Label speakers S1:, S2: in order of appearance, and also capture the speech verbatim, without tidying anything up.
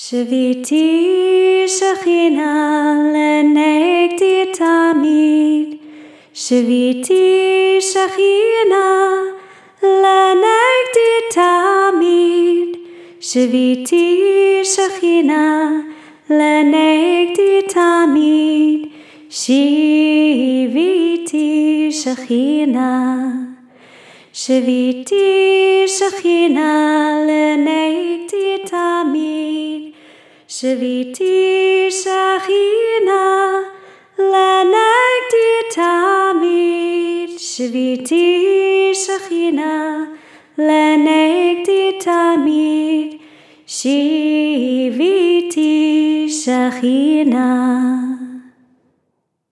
S1: שביתי שכינה לנגדי תמיד, שביתי שכינה לנגדי תמיד, שביתי שכינה לנגדי תמיד, שביתי שכינה, שביתי שכינה לנגדי תמיד, שביתי שכינה לנגדי תמיד, שביתי שכינה לנגדי תמיד, שביתי שכינה.